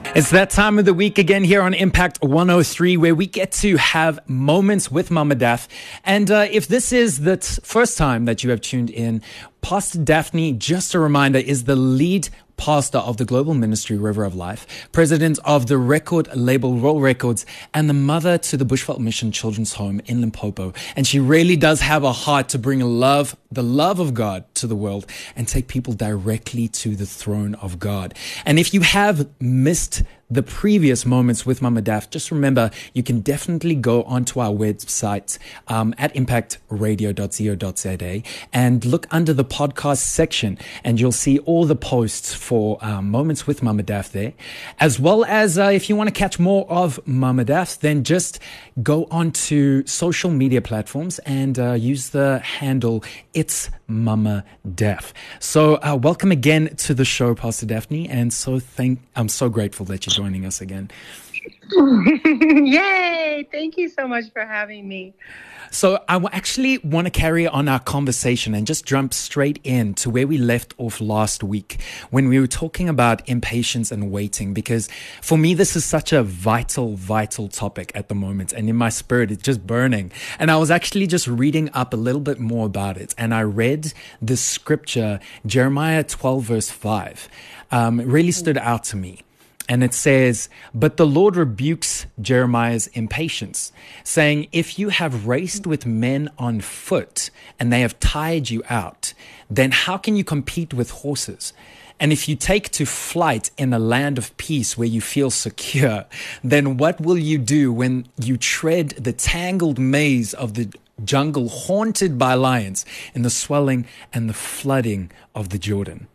It's that time of the week again here on Impact 103 where we get to have moments with Mama Daph. And if this is the first time that you have tuned in, Pastor Daphne, just a reminder, is the lead pastor of the global ministry River of Life, president of the record label Roll Records, and the mother to the Bushveld Mission Children's Home in Limpopo. And she really does have a heart to bring the love of God to the world and take people directly to the throne of God. And if you have missed the previous moments with Mama Daph, just remember you can definitely go onto our website at impactradio.co.za and look under the podcast section, and you'll see all the posts for moments with Mama Daph there. As well as if you want to catch more of Mama Daph, then just go onto social media platforms and use the handle It's Mama Daph. So welcome again to the show, Pastor Daphne, and I'm so grateful that you're joining us again. Yay! Thank you so much for having me. So I actually want to carry on our conversation and just jump straight in to where we left off last week when we were talking about impatience and waiting, because for me, this is such a vital topic at the moment. And in my spirit, it's just burning. And I was actually just reading up a little bit more about it. And I read the scripture, Jeremiah 12, verse 5. It really stood out to me. And it says, but the Lord rebukes Jeremiah's impatience, saying, if you have raced with men on foot and they have tired you out, then how can you compete with horses? And if you take to flight in a land of peace where you feel secure, then what will you do when you tread the tangled maze of the jungle haunted by lions in the swelling and the flooding of the Jordan?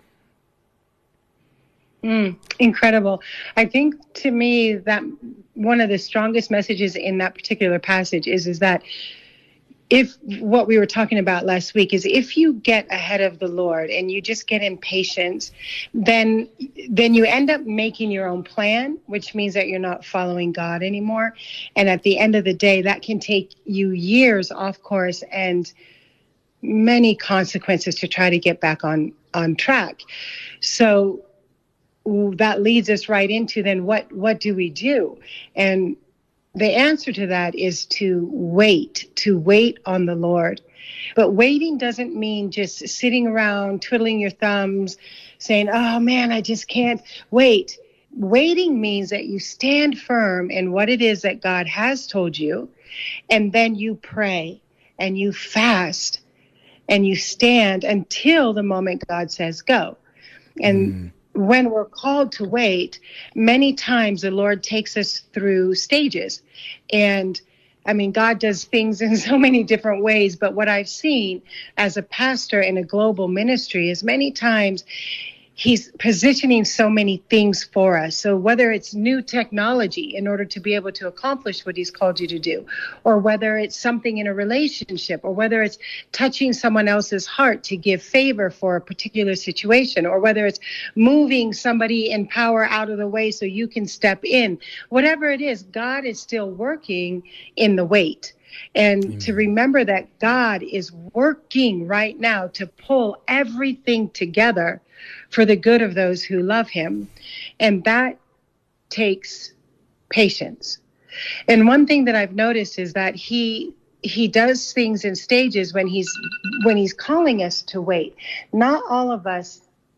Incredible. I think to me that one of the strongest messages in that particular passage is that if what we were talking about last week is if you get ahead of the Lord and you just get impatient, then you end up making your own plan, which means that you're not following God anymore. And at the end of the day, that can take you years off course and many consequences to try to get back on track. So that leads us right into then what do we do? And the answer to that is to wait on the Lord. But waiting doesn't mean just sitting around twiddling your thumbs saying, oh man, I just can't wait. Waiting means that you stand firm in what it is that God has told you, and then you pray and you fast and you stand until the moment God says go. And when we're called to wait, many times the Lord takes us through stages. And I mean, God does things in so many different ways. But what I've seen as a pastor in a global ministry is many times He's positioning so many things for us. So whether it's new technology in order to be able to accomplish what He's called you to do, or whether it's something in a relationship, or whether it's touching someone else's heart to give favor for a particular situation, or whether it's moving somebody in power out of the way so you can step in, whatever it is, God is still working in the wait. And to remember that God is working right now to pull everything together for the good of those who love Him. And that takes patience. And one thing that I've noticed is that he does things in stages when he's calling us to wait. Not all of us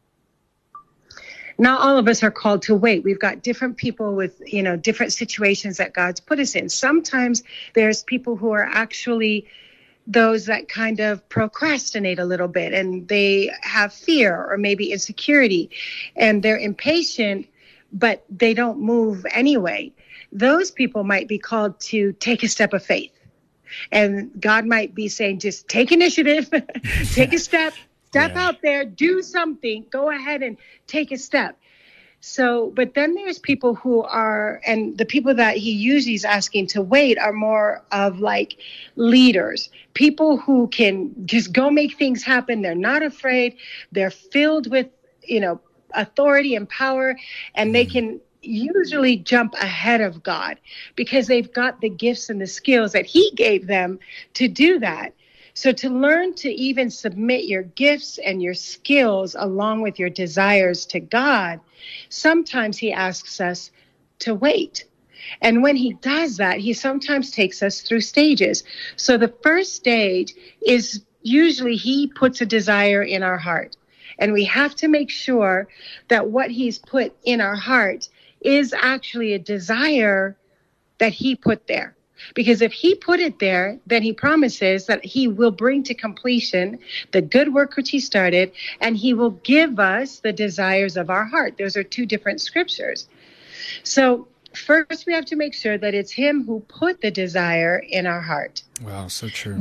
are called to wait. We've got different people with, different situations that God's put us in. Sometimes there's people who are actually those that kind of procrastinate a little bit, and they have fear or maybe insecurity, and they're impatient, but they don't move anyway. Those people might be called to take a step of faith. And God might be saying, just take initiative, take a step out there, do something, go ahead and take a step. So, but then there's people who are, and the people that He usually is asking to wait are more of like leaders, people who can just go make things happen. They're not afraid. They're filled with, authority and power, and they can usually jump ahead of God because they've got the gifts and the skills that He gave them to do that. So to learn to even submit your gifts and your skills along with your desires to God, sometimes He asks us to wait. And when he does that, he sometimes takes us through stages. So the first stage is usually he puts a desire in our heart. And we have to make sure that what he's put in our heart is actually a desire that he put there. Because if he put it there, then he promises that he will bring to completion the good work which he started, and he will give us the desires of our heart. Those are two different scriptures. So first, we have to make sure that it's him who put the desire in our heart. Wow, so true.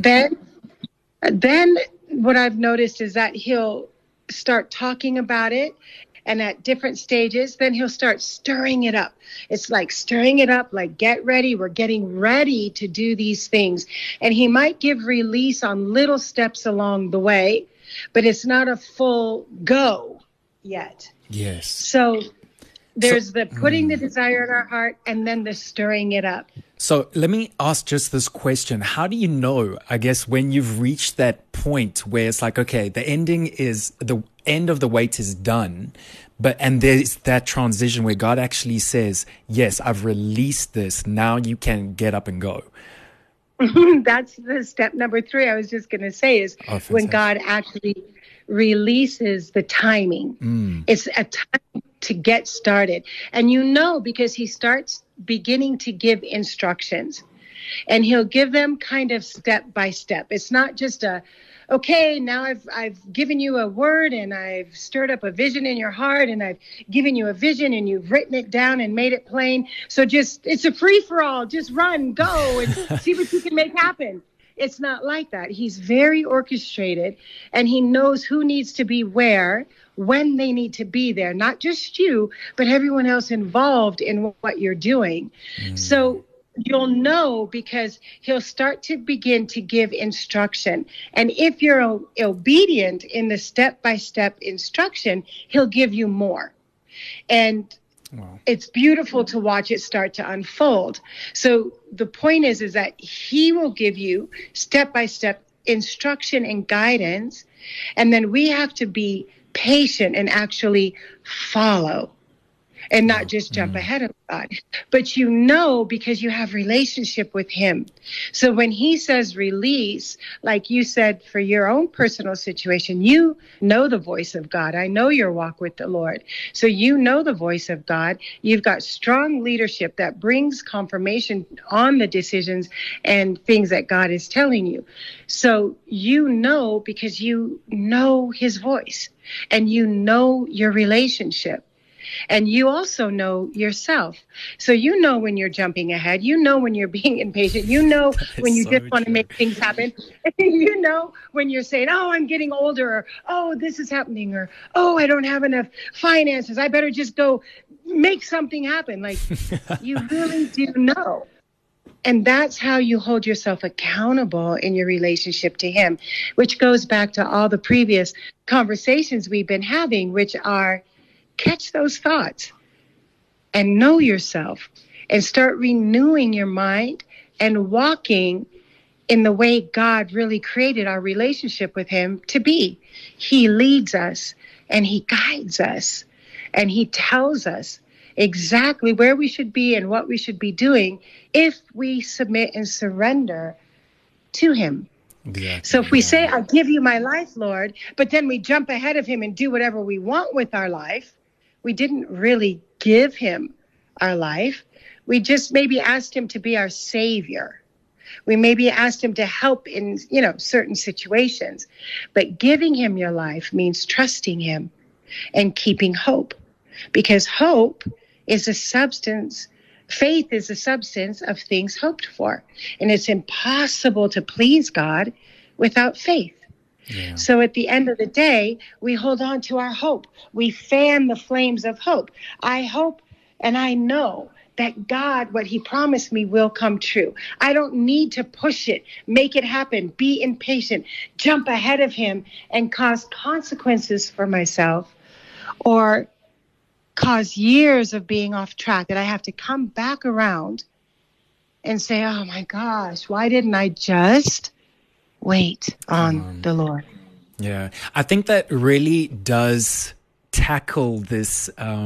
Then what I've noticed is that he'll start talking about it, and at different stages, then he'll start stirring it up. It's like stirring it up, like, get ready. We're getting ready to do these things. And he might give release on little steps along the way, but it's not a full go yet. Yes. So there's the putting the desire in our heart, and then the stirring it up. So let me ask just this question. How do you know, I guess, when you've reached that point where it's like, okay, the end of the wait is done, and there's that transition where God actually says, yes, I've released this. Now you can get up and go. That's the step number 3 I was just going to say is when God actually releases the timing. It's a time to get started. And because he starts beginning to give instructions, and he'll give them kind of step by step. It's not just okay, now I've given you a word, and I've stirred up a vision in your heart, and I've given you a vision, and you've written it down and made it plain. So it's a free for all. Just run, go, and see what you can make happen. It's not like that. He's very orchestrated, and he knows who needs to be where, when they need to be there, not just you, but everyone else involved in what you're doing. So you'll know because he'll start to begin to give instruction. And if you're obedient in the step-by-step instruction, he'll give you more. And it's beautiful to watch it start to unfold. So the point is that he will give you step-by-step instruction and guidance, and then we have to be patient and actually follow and not just jump ahead of God. But because you have relationship with him. So when he says release, like you said, for your own personal situation, you know the voice of God. I know your walk with the Lord. So you know the voice of God. You've got strong leadership that brings confirmation on the decisions and things that God is telling you. So because you know his voice, and you know your relationship. And you also know yourself. So you know when you're jumping ahead. You know when you're being impatient. You know when you just want to make things happen. You know when you're saying, oh, I'm getting older, or oh, this is happening, or oh, I don't have enough finances. I better just go make something happen. Like, you really do know. And that's how you hold yourself accountable in your relationship to him, which goes back to all the previous conversations we've been having, which are, catch those thoughts and know yourself and start renewing your mind and walking in the way God really created our relationship with him to be. He leads us and he guides us and he tells us exactly where we should be and what we should be doing if we submit and surrender to him. Exactly. So if we say, I'll give you my life, Lord, but then we jump ahead of him and do whatever we want with our life, we didn't really give him our life. We just maybe asked him to be our savior. We maybe asked him to help in, certain situations. But giving him your life means trusting him and keeping hope. Because hope is a substance, faith is a substance of things hoped for. And it's impossible to please God without faith. Yeah. So at the end of the day, we hold on to our hope. We fan the flames of hope. I hope and I know that God, what he promised me, will come true. I don't need to push it, make it happen, be impatient, jump ahead of him and cause consequences for myself, or cause years of being off track that I have to come back around and say, oh my gosh, why didn't I just wait on the Lord? Yeah, I think that really does tackle this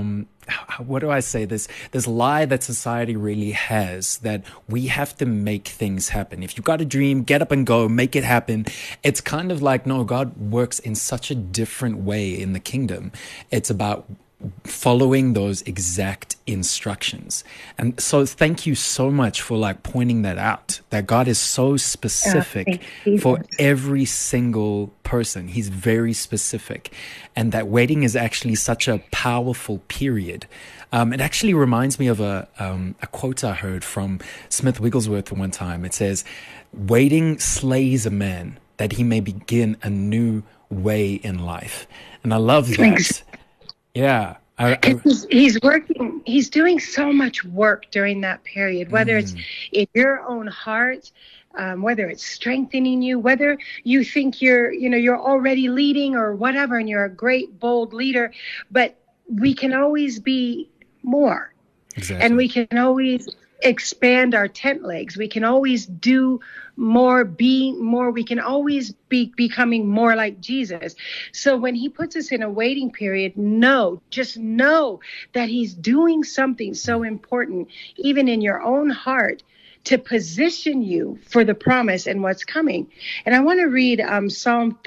what do I say? This lie that society really has, that we have to make things happen. If you've got a dream, get up and go, make it happen. It's kind of like, no, God works in such a different way in the kingdom. It's about following those exact instructions. And so thank you so much for like pointing that out, that God is so specific for every single person. He's very specific, and that waiting is actually such a powerful period. It actually reminds me of a quote I heard from Smith Wigglesworth one time. It says, "Waiting slays a man that he may begin a new way in life." And I love that. Yeah. He's working, he's doing so much work during that period, whether it's in your own heart, whether it's strengthening you, whether you think you're already leading or whatever, and you're a great, bold leader, but we can always be more. Exactly. And we can always expand our tent legs. We can always do more, be more. We can always be becoming more like Jesus. So when he puts us in a waiting period, just know that he's doing something so important, even in your own heart, to position you for the promise and what's coming. And I want to read Psalm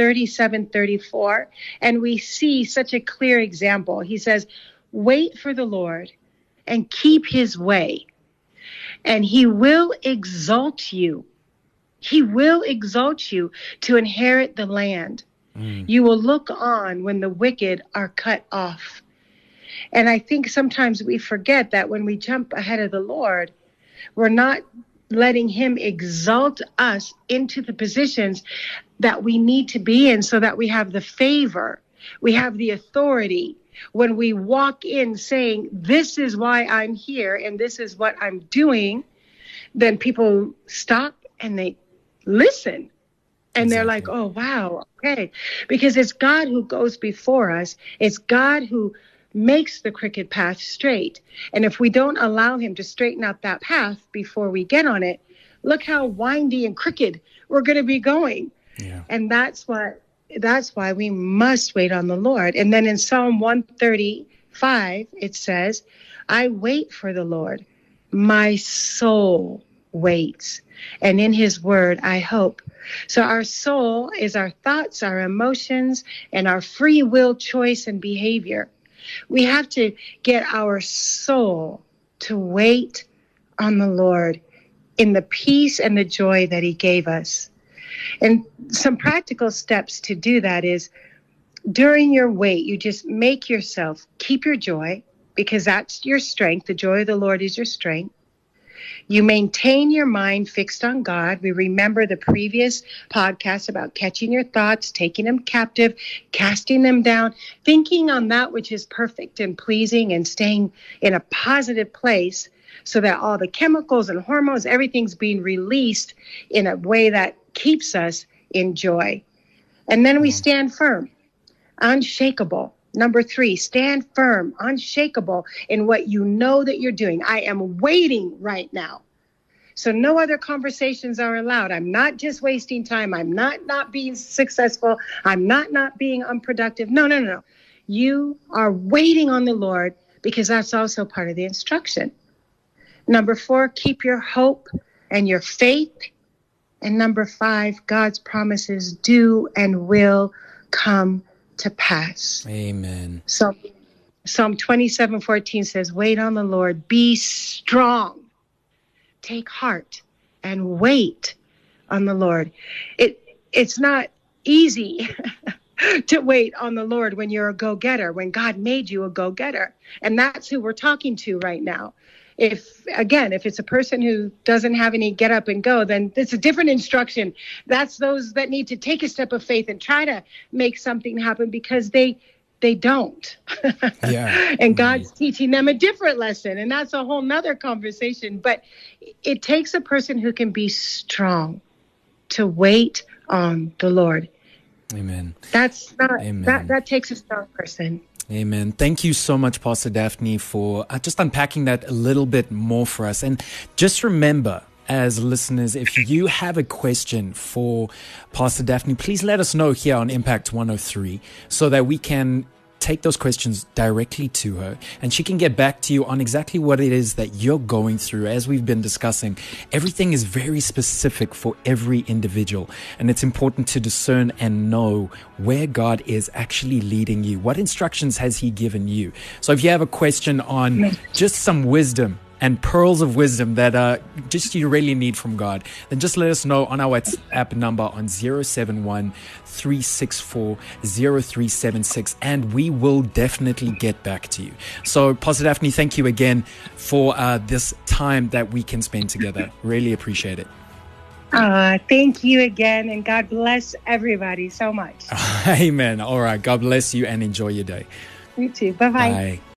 37:34, and we see such a clear example. He says, "Wait for the Lord and keep his way, and he will exalt you. He will exalt you to inherit the land. You will look on when the wicked are cut off." And I think sometimes we forget that when we jump ahead of the Lord, we're not letting him exalt us into the positions that we need to be in, so that we have the favor, we have the authority. When we walk in saying, "This is why I'm here and this is what I'm doing," then people stop and they listen. And They're like, "Oh, wow, okay." Because it's God who goes before us. It's God who makes the crooked path straight. And if we don't allow him to straighten out that path before we get on it, look how windy and crooked we're going to be going. Yeah. And that's why we must wait on the Lord. And then in Psalm 135, it says, "I wait for the Lord. My soul waits. And in his word, I hope." So our soul is our thoughts, our emotions, and our free will choice and behavior. We have to get our soul to wait on the Lord in the peace and the joy that he gave us. And some practical steps to do that is, during your wait, you just make yourself keep your joy, because that's your strength. The joy of the Lord is your strength. You maintain your mind fixed on God. We remember the previous podcast about catching your thoughts, taking them captive, casting them down, thinking on that which is perfect and pleasing, and staying in a positive place, so that all the chemicals and hormones, everything's being released in a way that keeps us in joy. And then we stand firm, unshakable. Number 3, stand firm, unshakable in what you know that you're doing. I am waiting right now. So no other conversations are allowed. I'm not just wasting time. I'm not being successful. I'm not being unproductive. No. You are waiting on the Lord, because that's also part of the instruction. Number 4, keep your hope and your faith. And number 5, God's promises do and will come to pass. Amen. So Psalm 27:14 says, "Wait on the Lord, be strong, take heart, and wait on the Lord." It's not easy to wait on the Lord when you're a go-getter, when God made you a go-getter. And that's who we're talking to right now. If it's a person who doesn't have any get up and go, then it's a different instruction. That's those that need to take a step of faith and try to make something happen, because they don't. Yeah. And God's teaching them a different lesson. And that's a whole nother conversation. But it takes a person who can be strong to wait on the Lord. Amen. That takes a strong person. Amen. Thank you so much, Pastor Daphne, for just unpacking that a little bit more for us. And just remember, as listeners, if you have a question for Pastor Daphne, please let us know here on Impact 103, so that we can take those questions directly to her, and she can get back to you on exactly what it is that you're going through. As we've been discussing, everything is very specific for every individual, and it's important to discern and know where God is actually leading you. What instructions has He given you? So if you have a question on just some wisdom and pearls of wisdom that just you really need from God, then just let us know on our WhatsApp number on 071-364-0376, and we will definitely get back to you. So, Pastor Daphne, thank you again for this time that we can spend together. Really appreciate it. Thank you again, and God bless everybody so much. Amen. All right. God bless you and enjoy your day. You too. Bye-bye. Bye.